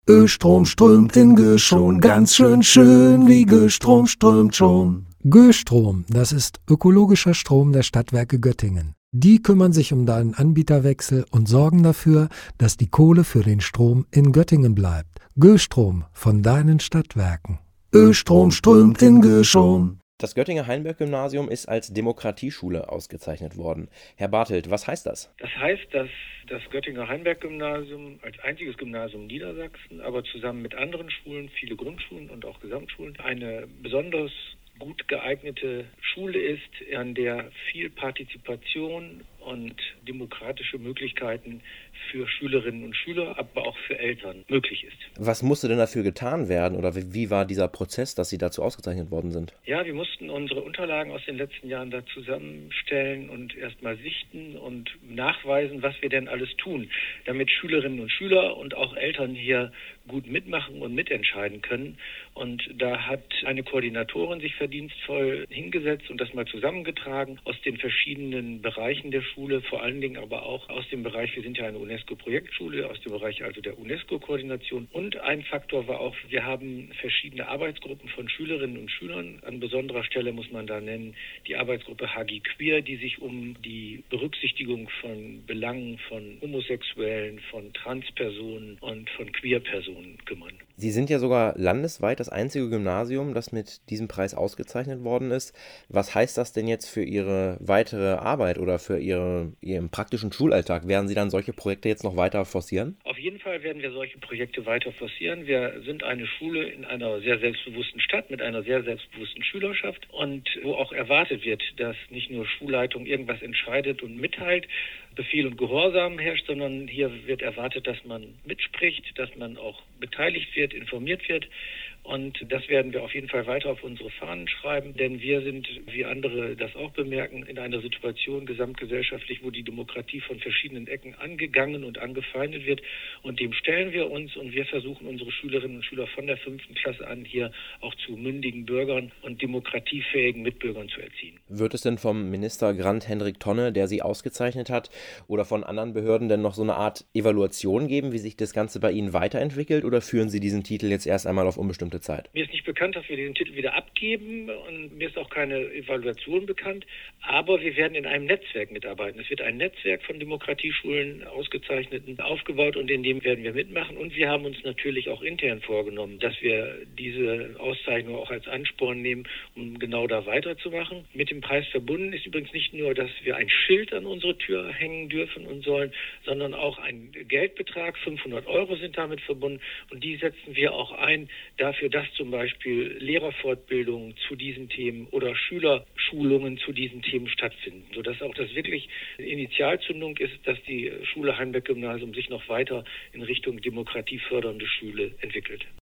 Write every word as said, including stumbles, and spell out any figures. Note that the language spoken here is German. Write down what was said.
Östrom strömt in Göschon, ganz schön schön, wie Göstrom strömt schon. Göstrom, das ist ökologischer Strom der Stadtwerke Göttingen. Die kümmern sich um deinen Anbieterwechsel und sorgen dafür, dass die Kohle für den Strom in Göttingen bleibt. Göstrom von deinen Stadtwerken. Östrom strömt in Göschon. Das Göttinger-Heinberg-Gymnasium ist als Demokratieschule ausgezeichnet worden. Herr Bartelt, was heißt das? Das heißt, dass das Göttinger-Heinberg-Gymnasium als einziges Gymnasium Niedersachsen, aber zusammen mit anderen Schulen, viele Grundschulen und auch Gesamtschulen, eine besonders gut geeignete Schule ist, an der viel Partizipation und demokratische Möglichkeiten für Schülerinnen und Schüler, aber auch für Eltern möglich ist. Was musste denn dafür getan werden oder wie war dieser Prozess, dass Sie dazu ausgezeichnet worden sind? Ja, wir mussten unsere Unterlagen aus den letzten Jahren da zusammenstellen und erstmal sichten und nachweisen, was wir denn alles tun, damit Schülerinnen und Schüler und auch Eltern hier gut mitmachen und mitentscheiden können. Und da hat eine Koordinatorin sich verdienstvoll hingesetzt und das mal zusammengetragen aus den verschiedenen Bereichen der Schule, vor allen Dingen aber auch aus dem Bereich, wir sind ja eine UNESCO-Projektschule, aus dem Bereich also der UNESCO-Koordination. Und ein Faktor war auch, wir haben verschiedene Arbeitsgruppen von Schülerinnen und Schülern. An besonderer Stelle muss man da nennen die Arbeitsgruppe Hagi Queer, die sich um die Berücksichtigung von Belangen von Homosexuellen, von Transpersonen und von Queer-Personen kümmern. Sie sind ja sogar landesweit das einzige Gymnasium, das mit diesem Preis ausgezeichnet worden ist. Was heißt das denn jetzt für Ihre weitere Arbeit oder für Ihre, Ihren praktischen Schulalltag? Werden Sie dann solche Projekte jetzt noch weiter forcieren? Auf jeden Fall werden wir solche Projekte weiter forcieren. Wir sind eine Schule in einer sehr selbstbewussten Stadt mit einer sehr selbstbewussten Schülerschaft und wo auch erwartet wird, dass nicht nur Schulleitung irgendwas entscheidet und mitteilt, Befehl und Gehorsam herrscht, sondern hier wird erwartet, dass man mitspricht, dass man auch beteiligt wird, informiert wird. Und das werden wir auf jeden Fall weiter auf unsere Fahnen schreiben, denn wir sind, wie andere das auch bemerken, in einer Situation gesamtgesellschaftlich, wo die Demokratie von verschiedenen Ecken angegangen und angefeindet wird. Und dem stellen wir uns und wir versuchen, unsere Schülerinnen und Schüler von der fünften Klasse an hier auch zu mündigen Bürgern und demokratiefähigen Mitbürgern zu erziehen. Wird es denn vom Minister Grant Hendrik Tonne, der Sie ausgezeichnet hat, oder von anderen Behörden denn noch so eine Art Evaluation geben, wie sich das Ganze bei Ihnen weiterentwickelt, oder führen Sie diesen Titel jetzt erst einmal auf unbestimmte Zeit? Mir ist nicht bekannt, dass wir diesen Titel wieder abgeben und mir ist auch keine Evaluation bekannt, aber wir werden in einem Netzwerk mitarbeiten. Es wird ein Netzwerk von Demokratieschulen, Ausgezeichneten aufgebaut und in dem werden wir mitmachen und wir haben uns natürlich auch intern vorgenommen, dass wir diese Auszeichnung auch als Ansporn nehmen, um genau da weiterzumachen. Mit dem Preis verbunden ist übrigens nicht nur, dass wir ein Schild an unsere Tür hängen dürfen und sollen, sondern auch ein Geldbetrag, fünfhundert Euro sind damit verbunden und die setzen wir auch ein dafür, dass zum Beispiel Lehrerfortbildungen zu diesen Themen oder Schülerschulungen zu diesen Themen stattfinden, sodass auch das wirklich Initialzündung ist, dass die Schule Heinberg-Gymnasium sich noch weiter in Richtung demokratiefördernde Schule entwickelt.